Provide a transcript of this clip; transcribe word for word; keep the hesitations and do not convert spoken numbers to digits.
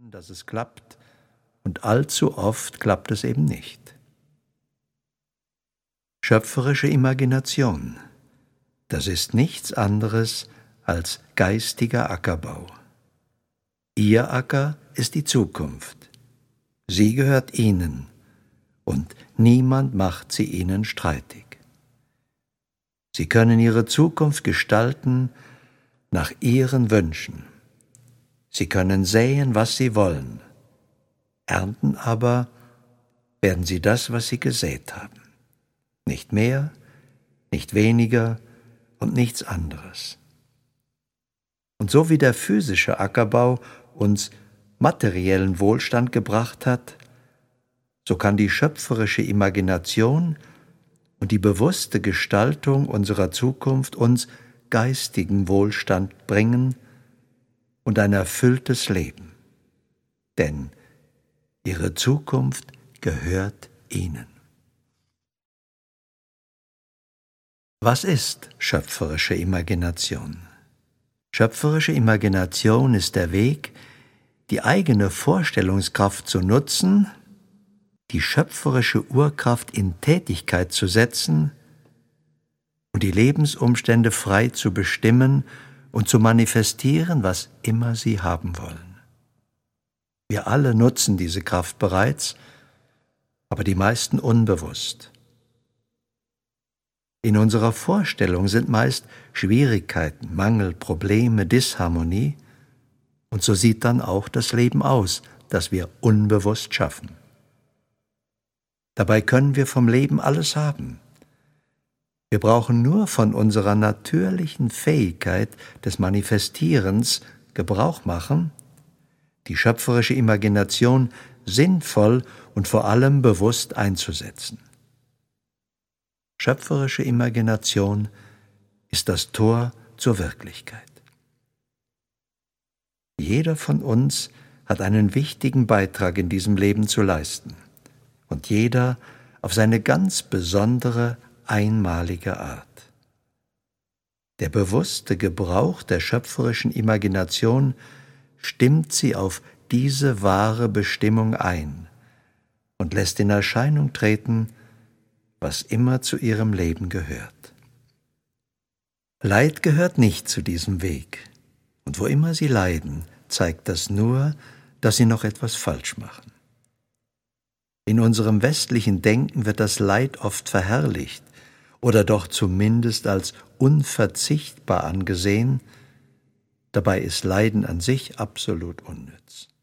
dass es klappt, und allzu oft klappt es eben nicht. Schöpferische Imagination, das ist nichts anderes als geistiger Ackerbau. Ihr Acker ist die Zukunft. Sie gehört Ihnen, und niemand macht sie Ihnen streitig. Sie können Ihre Zukunft gestalten nach Ihren Wünschen. Sie können säen, was Sie wollen, ernten aber werden Sie das, was Sie gesät haben. Nicht mehr, nicht weniger und nichts anderes. Und so wie der physische Ackerbau uns materiellen Wohlstand gebracht hat, so kann die schöpferische Imagination und die bewusste Gestaltung unserer Zukunft uns geistigen Wohlstand bringen und ein erfülltes Leben. Denn Ihre Zukunft gehört Ihnen. Was ist schöpferische Imagination? Schöpferische Imagination ist der Weg, die eigene Vorstellungskraft zu nutzen, die schöpferische Urkraft in Tätigkeit zu setzen und die Lebensumstände frei zu bestimmen und zu manifestieren, was immer sie haben wollen. Wir alle nutzen diese Kraft bereits, aber die meisten unbewusst. In unserer Vorstellung sind meist Schwierigkeiten, Mangel, Probleme, Disharmonie, und so sieht dann auch das Leben aus, das wir unbewusst schaffen. Dabei können wir vom Leben alles haben. Wir brauchen nur von unserer natürlichen Fähigkeit des Manifestierens Gebrauch machen, die schöpferische Imagination sinnvoll und vor allem bewusst einzusetzen. Schöpferische Imagination ist das Tor zur Wirklichkeit. Jeder von uns hat einen wichtigen Beitrag in diesem Leben zu leisten und jeder auf seine ganz besondere, einmalige Art. Der bewusste Gebrauch der schöpferischen Imagination stimmt sie auf diese wahre Bestimmung ein und lässt in Erscheinung treten, was immer zu ihrem Leben gehört. Leid gehört nicht zu diesem Weg, und wo immer sie leiden, zeigt das nur, dass sie noch etwas falsch machen. In unserem westlichen Denken wird das Leid oft verherrlicht oder doch zumindest als unverzichtbar angesehen. Dabei ist Leiden an sich absolut unnütz.